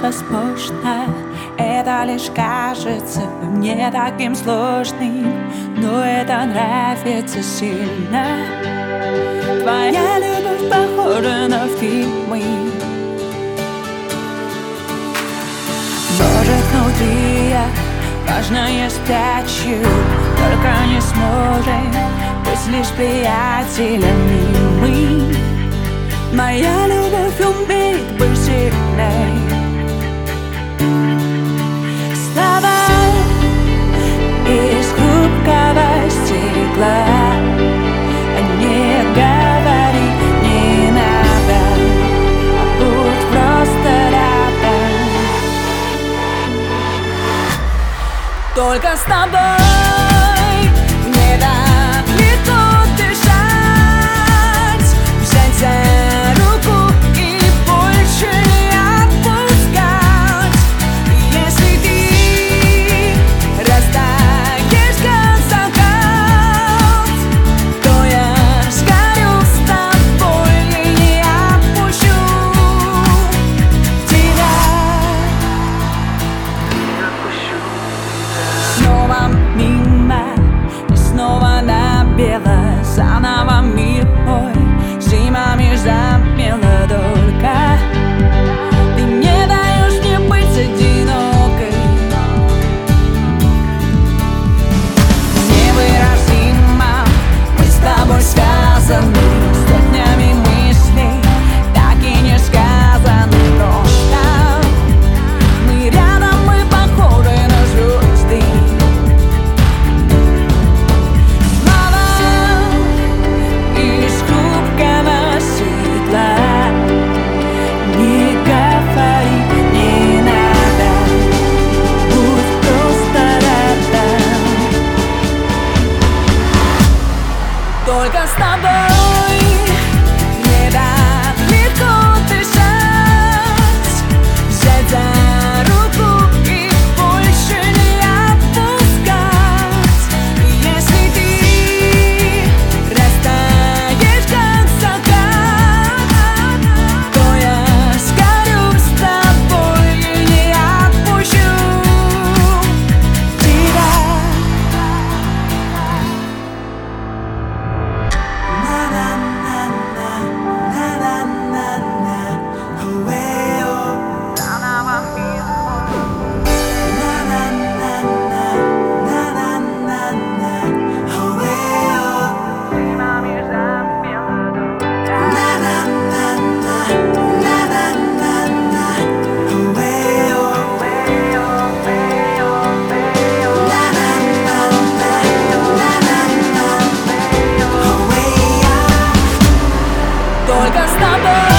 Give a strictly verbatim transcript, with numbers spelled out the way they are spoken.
невозможно. Это лишь кажется мне таким сложным, но это нравится сильно. Твоя любовь похожа на фильмы. Может, внутри я важное спрячу, только не сможем быть лишь приятелями мы. Моя любовь умеет быть сильной. Слова из хрупкого стекла, не говори, не надо, а будь просто рядом. Только с тобой мне так легко дышать, взять за руку и больше не отпускать. Если ты растаешь как закат, то я сгорю с тобой и не отпущу тебя. Снова мимо, и снова на бело, заново мир мой зимами замело только. Ты не даешь мне быть одинокой. Невыразимо мы с тобой связаны сотнями мыслей, так и не сказаны просто. Мы рядом, мы похожи на звезды. Из хрупкого стекла, не говори, не надо, будь просто рядом. Только с тобой мне так легко дышать, взять за руку и больше не отпускать. Если ты растаешь как закат, то я сгорю с тобой и не отпущу тебя. Только с тобой